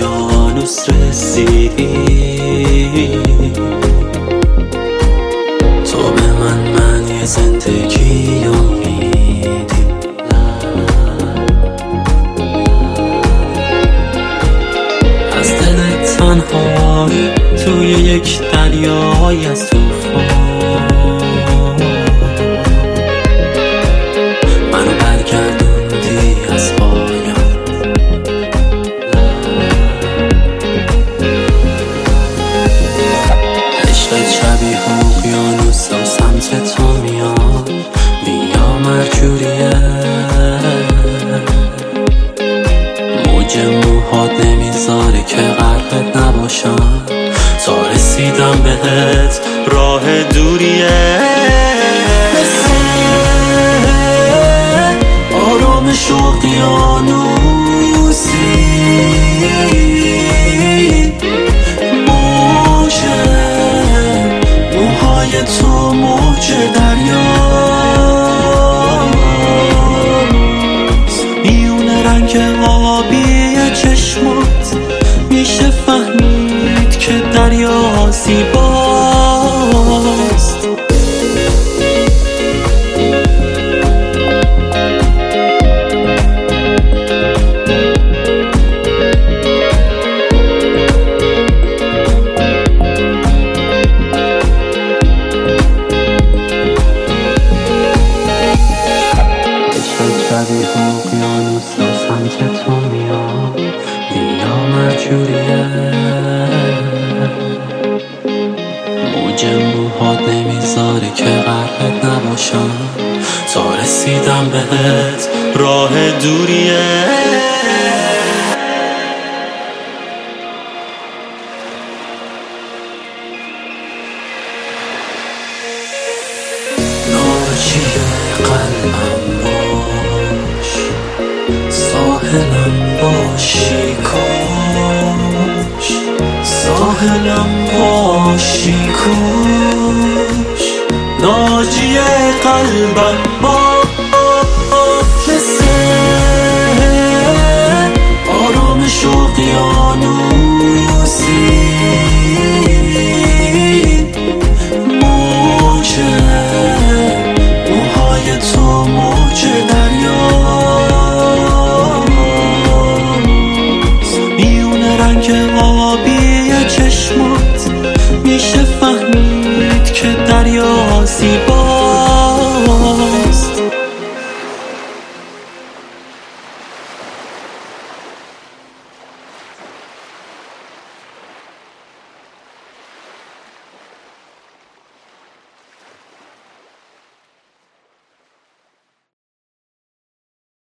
اقیانوس رسیدی، تو به من معنی زندگی رو میدی. از دل تنهایی توی یک دریای از طوفان منو برگردوندی از پایان. عشقت شبیه اقیانوس و سمت تو میاد، بیا مرکوریه، موج موهات نمیذاره که غرقت نباشم. تا رسیدم بهت راه دوریه، آرامش اقیانوسی، موج موهای تو موج دریاست، میونه رنگ آبی چشمات میشه فهمید که دریا زیباست. شبیه اقیانوس و سمت تو میاد، بیا مرکوریه، موج موهات نمیذاره که غرقت نباشم. تا رسیدم بهت راه دوریه. ناجی قلبم باش، ساحلم باشی کاش، ساحلم باشی کاش، ناجی قلبم باش. مثل آرامش اقیانوسی،